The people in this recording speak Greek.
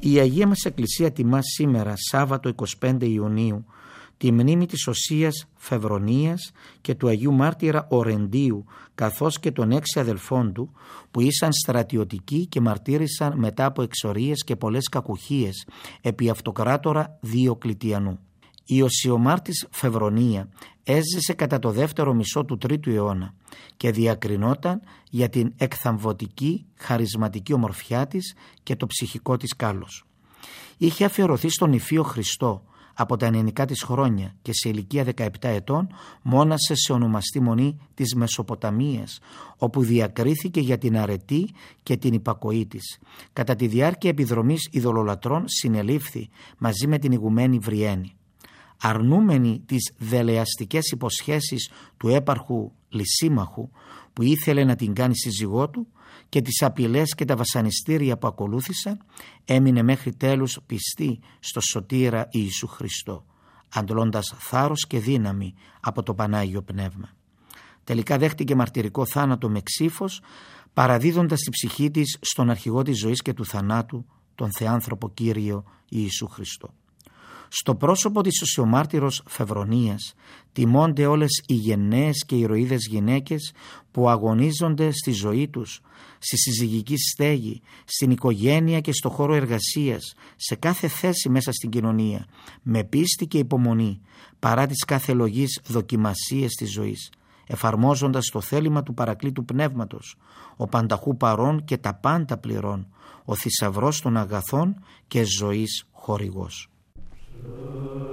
Η Αγία μας Εκκλησία τιμά σήμερα, Σάββατο 25 Ιουνίου, τη μνήμη της Οσίας Φεβρονίας και του Αγίου Μάρτυρα Ορεντίου, καθώς και των 6 αδελφών του, που ήσαν στρατιωτικοί και μαρτύρησαν μετά από εξορίες και πολλές κακουχίες επί αυτοκράτορα Διοκλητιανού. Η Οσιομάρτης Φεβρονία έζησε κατά το δεύτερο μισό του 3ου αιώνα και διακρινόταν για την εκθαμβωτική χαρισματική ομορφιά της και το ψυχικό της κάλος. Είχε αφιερωθεί στον Υφείο Χριστό από τα ενενικά της χρόνια και σε ηλικία 17 ετών μόνασε σε ονομαστή μονή της Μεσοποταμίας, όπου διακρίθηκε για την αρετή και την υπακοή της. Κατά τη διάρκεια επιδρομής ειδωλολατρών συνελήφθη μαζί με την ηγουμένη Βριένη. Αρνούμενη τις δελεαστικές υποσχέσεις του έπαρχου Λυσίμαχου, που ήθελε να την κάνει σύζυγό του, και τις απειλές και τα βασανιστήρια που ακολούθησαν, έμεινε μέχρι τέλους πιστή στο Σωτήρα Ιησού Χριστό, αντλώντας θάρρος και δύναμη από το Πανάγιο Πνεύμα. Τελικά δέχτηκε μαρτυρικό θάνατο με ξύφος, παραδίδοντας τη ψυχή της στον αρχηγό της ζωής και του θανάτου, τον Θεάνθρωπο Κύριο Ιησού Χριστό. Στο πρόσωπο της Οσιομάρτυρος Φεβρονίας τιμώνται όλες οι γενναίες και ηρωίδες γυναίκες που αγωνίζονται στη ζωή τους, στη συζυγική στέγη, στην οικογένεια και στο χώρο εργασίας, σε κάθε θέση μέσα στην κοινωνία, με πίστη και υπομονή, παρά τις κάθε λογής δοκιμασίες της ζωής, εφαρμόζοντας το θέλημα του Παρακλήτου Πνεύματος, ο πανταχού παρών και τα πάντα πληρών, ο θησαυρός των αγαθών και ζωής χορηγός.